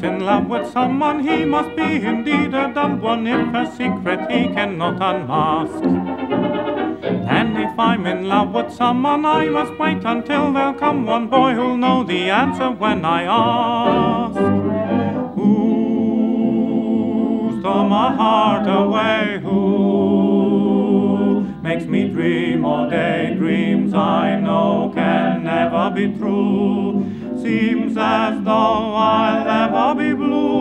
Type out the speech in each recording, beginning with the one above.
in love with someone, he must be indeed a dumb one if a secret he cannot unmask. And if I'm in love with someone, I must wait until there'll come one boy who'll know the answer when I ask. Who stole my heart away? Who makes me dream all day? Dreams I know can never be true. Seems as though I'll never be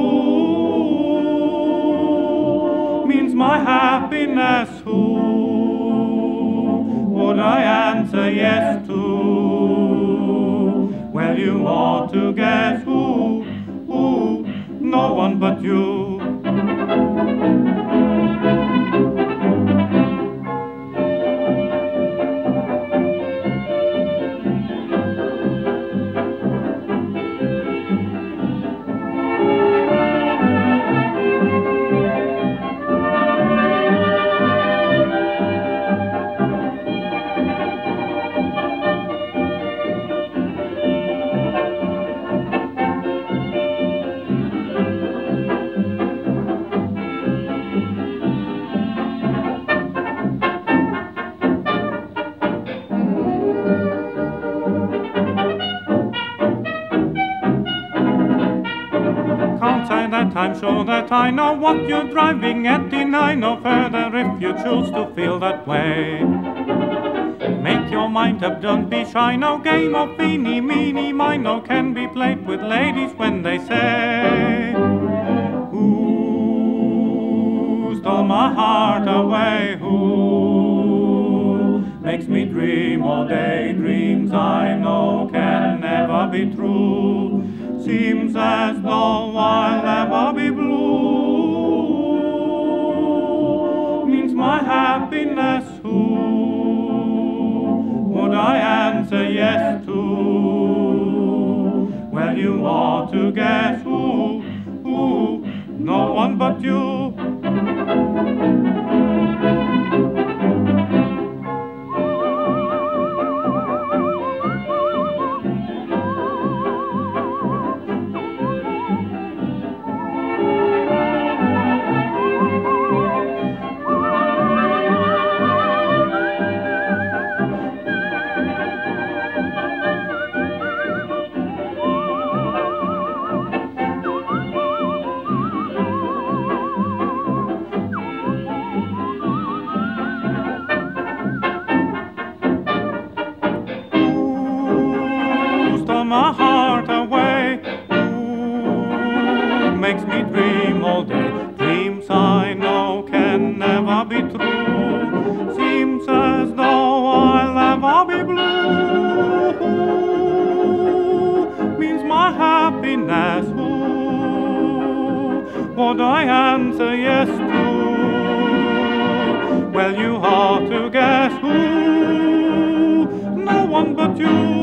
blue. Means my happiness. Who would I answer yes to? Well, you ought to guess who, no one but you. Can't say that I'm sure that I know what you're driving at. Deny no further if you choose to feel that way. Make your mind up, don't be shy. No game of eeny, meeny, mino can be played with ladies when they say, who stole my heart away? Who makes me dream all day? Dreams I know can never be true. Seems as though I'll never be blue. Means my happiness. Who would I answer yes to? Well, you ought to guess who, no one but you. My heart away. Who makes me dream all day? Dreams I know can never be true. Seems as though I'll never be blue. Means my happiness. Who would I answer yes to? Well, you ought to guess who, no one but you.